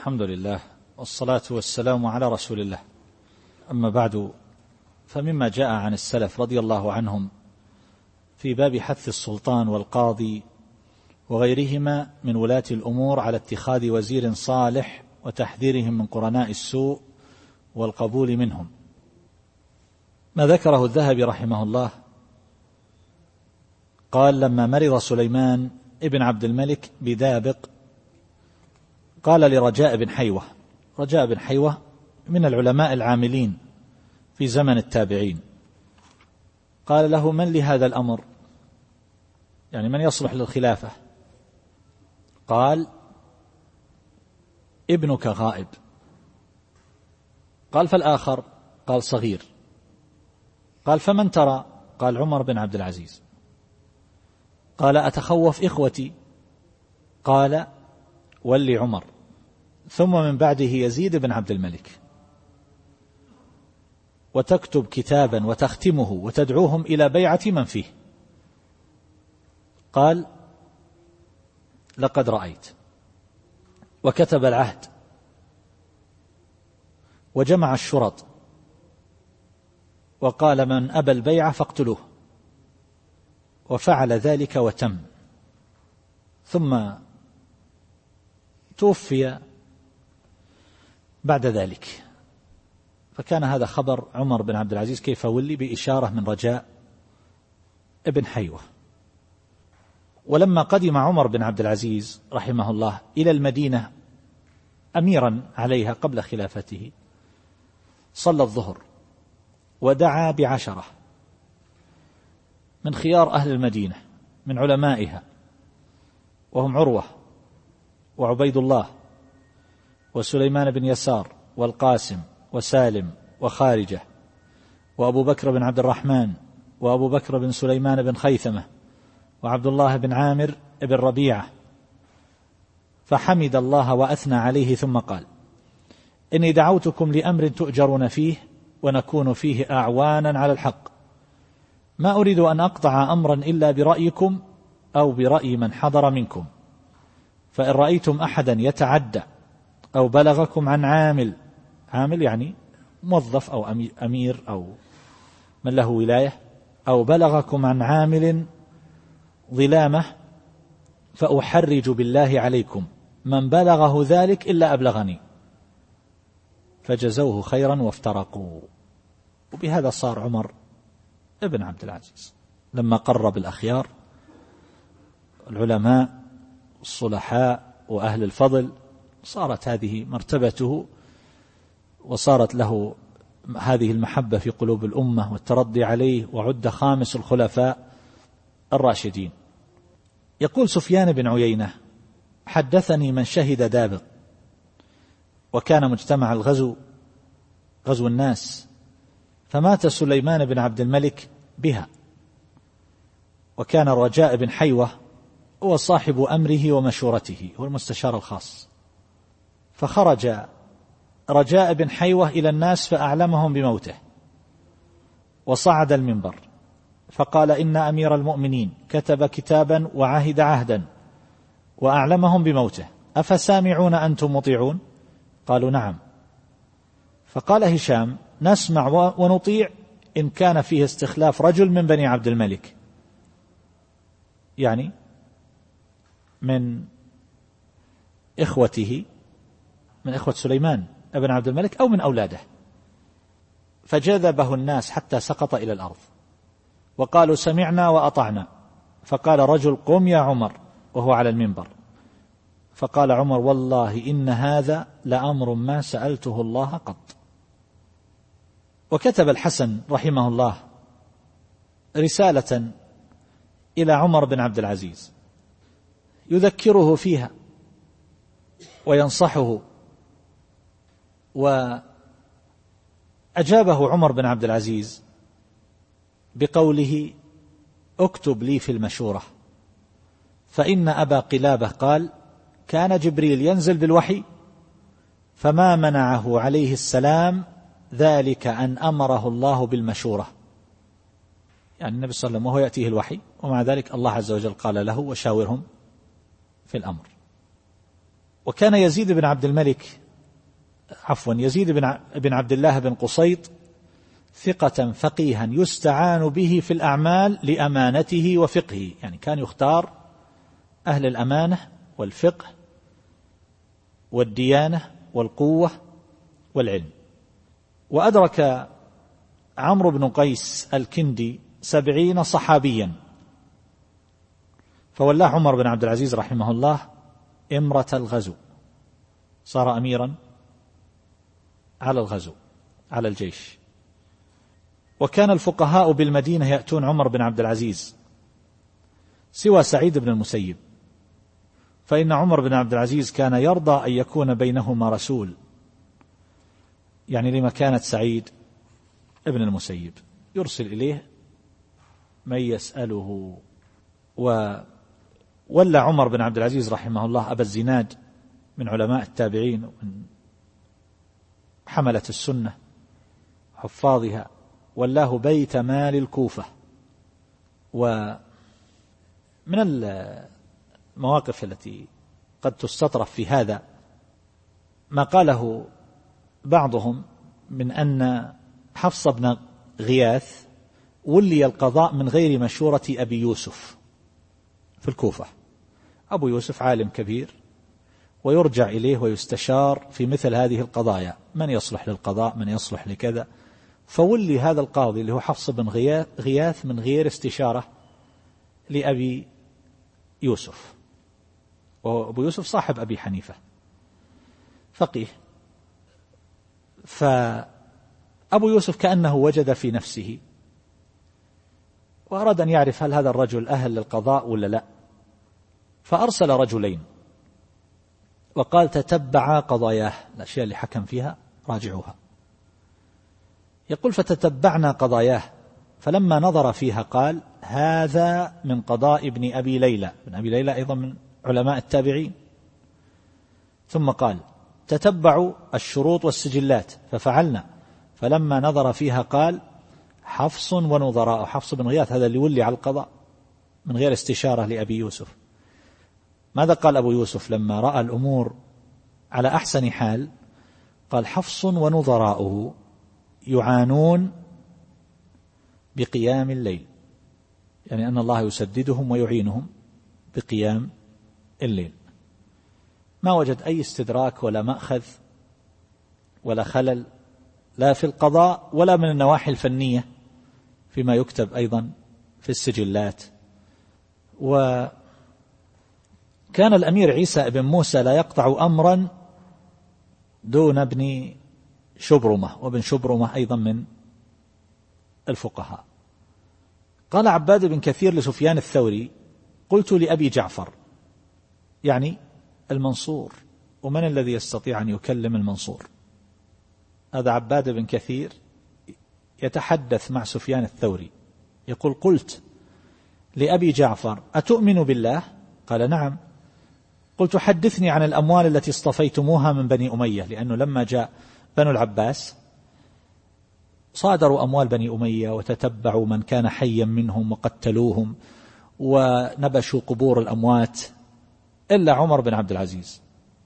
الحمد لله والصلاة والسلام على رسول الله. أما بعد، فمما جاء عن السلف رضي الله عنهم في باب حث السلطان والقاضي وغيرهما من ولاة الأمور على اتخاذ وزير صالح وتحذيرهم من قرناء السوء والقبول منهم، ما ذكره الذهبي رحمه الله قال: لما مرض سليمان ابن عبد الملك بدابق قال لرجاء بن حيوة، رجاء بن حيوة من العلماء العاملين في زمن التابعين، قال له: من لهذا الأمر؟ يعني من يصلح للخلافة؟ قال: ابنك غائب. قال: فالآخر؟ قال: صغير. قال: فمن ترى؟ قال: عمر بن عبد العزيز. قال: أتخوف إخوتي؟ قال: ولي عمر، ثم من بعده يزيد بن عبد الملك، وتكتب كتابا وتختمه وتدعوهم إلى بيعة من فيه. قال: لقد رأيت. وكتب العهد وجمع الشرط وقال: من أبى البيعة فاقتلوه. وفعل ذلك وتم. ثم توفي بعد ذلك. فكان هذا خبر عمر بن عبد العزيز كيف ولي بإشارة من رجاء ابن حيوة. ولما قدم عمر بن عبد العزيز رحمه الله إلى المدينة أميرا عليها قبل خلافته، صلى الظهر ودعا ب10 من خيار أهل المدينة من علمائها، وهم عروة وعبيد الله وسليمان بن يسار والقاسم وسالم وخارجة وأبو بكر بن عبد الرحمن وأبو بكر بن سليمان بن خيثمة وعبد الله بن عامر بن ربيعة. فحمد الله وأثنى عليه ثم قال: إني دعوتكم لأمر تؤجرون فيه ونكون فيه أعوانا على الحق، ما أريد أن أقطع أمرا إلا برأيكم أو برأي من حضر منكم، فإن رأيتم أحدا يتعدى أو بلغكم عن عامل يعني موظف أو أمير أو من له ولاية، أو بلغكم عن عامل ظلامة، فأحرج بالله عليكم من بلغه ذلك إلا أبلغني. فجزوه خيرا وافترقوا. وبهذا صار عمر ابن عبد العزيز لما قرب الأخيار العلماء الصلحاء وأهل الفضل، صارت هذه مرتبته وصارت له هذه المحبة في قلوب الأمة والترضي عليه، وعد خامس الخلفاء الراشدين. يقول سفيان بن عيينة: حدثني من شهد دابق، وكان مجتمع الغزو غزو الناس، فمات سليمان بن عبد الملك بها، وكان الرجاء بن حيوة هو صاحب أمره ومشورته، هو المستشار الخاص. فخرج رجاء بن حيوة إلى الناس فأعلمهم بموته، وصعد المنبر فقال: إن أمير المؤمنين كتب كتابا وعهد عهدا وأعلمهم بموته، أفسامعون أنتم مطيعون؟ قالوا: نعم. فقال هشام: نسمع ونطيع إن كان فيه استخلاف رجل من بني عبد الملك، يعني من إخوته، من إخوة سليمان ابن عبد الملك أو من أولاده. فجذبه الناس حتى سقط إلى الأرض، وقالوا: سمعنا وأطعنا. فقال رجل: قم يا عمر، وهو على المنبر. فقال عمر: والله إن هذا لأمر ما سألته الله قط. وكتب الحسن رحمه الله رسالة إلى عمر بن عبد العزيز يذكره فيها وينصحه، وأجابه عمر بن عبد العزيز بقوله: اكتب لي في المشورة، فإن أبا قلابة قال: كان جبريل ينزل بالوحي فما منعه عليه السلام ذلك أن أمره الله بالمشورة. يعني النبي صلى الله عليه وسلم وهو يأتيه الوحي، ومع ذلك الله عز وجل قال له: وشاورهم في الأمر. وكان يزيد بن عبد الملك يزيد بن عبد الله بن قصيط ثقة فقيها يستعان به في الأعمال لأمانته وفقهه، يعني كان يختار أهل الأمانة والفقه والديانة والقوة والعلم. وأدرك عمرو بن قيس الكندي 70 صحابيا، فولاه عمر بن عبد العزيز رحمه الله إمرة الغزو، صار أميرا على الغزو على الجيش. وكان الفقهاء بالمدينة يأتون عمر بن عبد العزيز سوى سعيد بن المسيب، فإن عمر بن عبد العزيز كان يرضى أن يكون بينهما رسول، يعني لمكانة سعيد ابن المسيب، يرسل إليه من يسأله. وولى عمر بن عبد العزيز رحمه الله أبا الزناد من علماء التابعين ومن حملة السنة حفاظها، ولاه بيت مال الكوفة. ومن المواقف التي قد تستطرف في هذا ما قاله بعضهم من أن حفص بن غياث ولي القضاء من غير مشورة أبي يوسف في الكوفة. أبو يوسف عالم كبير ويرجع إليه ويستشار في مثل هذه القضايا، من يصلح للقضاء من يصلح لكذا، فولي هذا القاضي اللي هو حفص بن غياث من غير استشارة لأبي يوسف. وأبو يوسف صاحب أبي حنيفة فقيه، فأبو يوسف كأنه وجد في نفسه وأراد أن يعرف هل هذا الرجل أهل للقضاء ولا لا، فأرسل رجلين وقال تتبعا قضاياه، الأشياء اللي حكم فيها راجعوها. يقول فتتبعنا قضاياه، فلما نظر فيها قال هذا من قضاء ابن أبي ليلى، ابن أبي ليلى أيضا من علماء التابعين. ثم قال تتبعوا الشروط والسجلات، ففعلنا، فلما نظر فيها قال حفص ونظراء، حفص بن غياث هذا اللي ولي على القضاء من غير استشارة لأبي يوسف. ماذا قال أبو يوسف لما رأى الأمور على أحسن حال؟ قال حفص ونظراؤه يعانون بقيام الليل، يعني أن الله يسددهم ويعينهم بقيام الليل. ما وجد أي استدراك ولا مأخذ ولا خلل لا في القضاء ولا من النواحي الفنية فيما يكتب أيضا في السجلات. وكان الأمير عيسى بن موسى لا يقطع أمرا دون ابن شبرمة، وابن شبرمة أيضا من الفقهاء. قال عباد بن كثير لسفيان الثوري قلت لأبي جعفر، يعني المنصور، ومن الذي يستطيع أن يكلم المنصور؟ هذا عباد بن كثير يتحدث مع سفيان الثوري يقول قلت لأبي جعفر أتؤمن بالله؟ قال نعم. قلت حدثني عن الأموال التي اصطفيتموها من بني أمية، لأنه لما جاء بنو العباس صادروا أموال بني أمية وتتبعوا من كان حيا منهم وقتلوهم ونبشوا قبور الأموات، إلا عمر بن عبد العزيز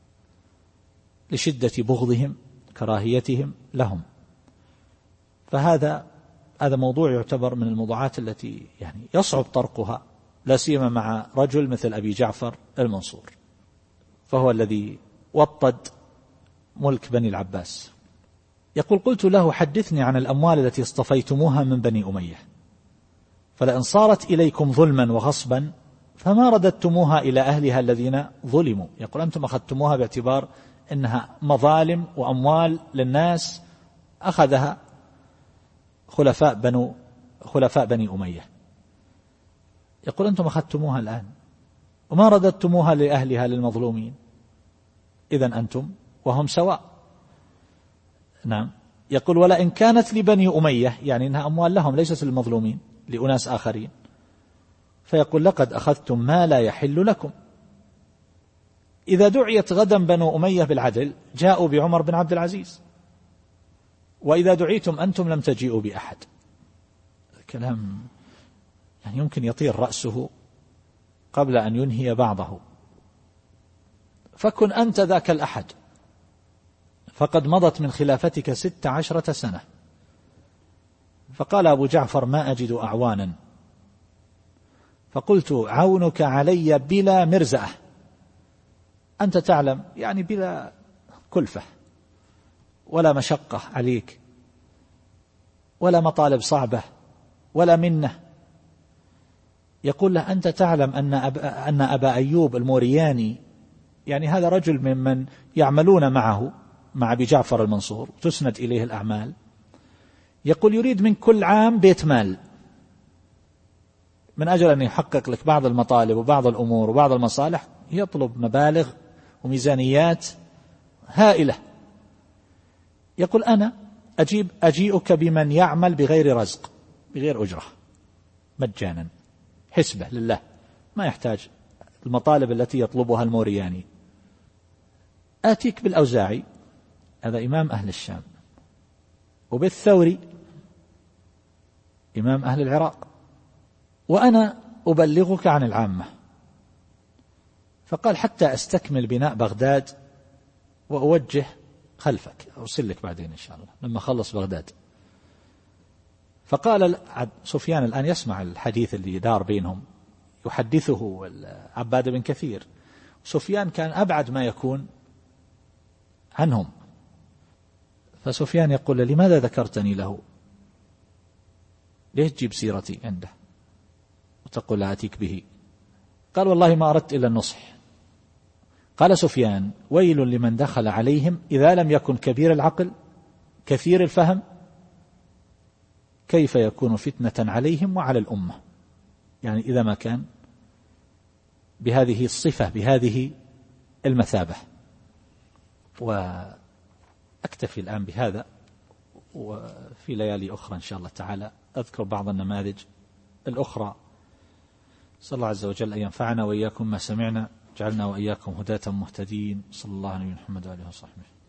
لشدة بغضهم كراهيتهم لهم. فهذا موضوع يعتبر من الموضوعات التي يعني يصعب طرقها، لا سيما مع رجل مثل أبي جعفر المنصور، فهو الذي وطد ملك بني العباس. يقول قلت له حدثني عن الأموال التي اصطفيتموها من بني أمية، فلئن صارت إليكم ظلما وغصبا فما رددتموها إلى أهلها الذين ظلموا. يقول أنتم أخذتموها باعتبار أنها مظالم وأموال للناس أخذها خلفاء بني أمية. يقول أنتم أخذتموها الآن وما رددتموها لأهلها للمظلومين، إذن أنتم وهم سواء. نعم. يقول ولئن كانت لبني أمية، يعني إنها أموال لهم ليست للمظلومين لأناس آخرين، فيقول لقد أخذتم ما لا يحل لكم. إذا دعيت غدا بنو أمية بالعدل جاءوا بعمر بن عبد العزيز، وإذا دعيتم أنتم لم تجيئوا بأحد. كلام يعني يمكن يطير رأسه قبل أن ينهي بعضه. فكن أنت ذاك الأحد، فقد مضت من خلافتك 16 سنة. فقال أبو جعفر: ما أجد أعوانا. فقلت: عونك علي بلا مرزأة، أنت تعلم يعني بلا كلفة ولا مشقة عليك ولا مطالب صعبة ولا منة. يقول له: أنت تعلم أن أبا أيوب المورياني، يعني هذا رجل ممن يعملون معه مع أبي جعفر المنصور تسند إليه الأعمال، يقول: يريد من كل عام بيت مال من أجل أن يحقق لك بعض المطالب وبعض الأمور وبعض المصالح، يطلب مبالغ وميزانيات هائلة. يقول: أنا أجيئك بمن يعمل بغير رزق، بغير أجرة، مجانا، حسبة لله، ما يحتاج المطالب التي يطلبها المورياني. آتيك بالأوزاعي، هذا إمام أهل الشام، وبالثوري إمام أهل العراق، وأنا أبلغك عن العامة. فقال: حتى أستكمل بناء بغداد وأوجه خلفك، أرسل لك بعدين إن شاء الله لما خلص بغداد. فقال سفيان الآن يسمع الحديث اللي دار بينهم، يحدثه عباد بن كثير. سفيان كان أبعد ما يكون عنهم، فسفيان يقول: لماذا ذكرتني له؟ ليش تجيب سيرتي عنده وتقول آتيك به؟ قال: والله ما أردت إلا النصح. قال سفيان: ويل لمن دخل عليهم إذا لم يكن كبير العقل كثير الفهم، كيف يكون فتنة عليهم وعلى الأمة؟ يعني إذا ما كان بهذه الصفة بهذه المثابة. وأكتفي الآن بهذا، وفي ليالي أخرى إن شاء الله تعالى أذكر بعض النماذج الأخرى. صلى الله عز وجل أن ينفعنا وإياكم ما سمعنا، جعلنا وإياكم هداة مهتدين. صلى الله عليه وسلم وآله وصحبه.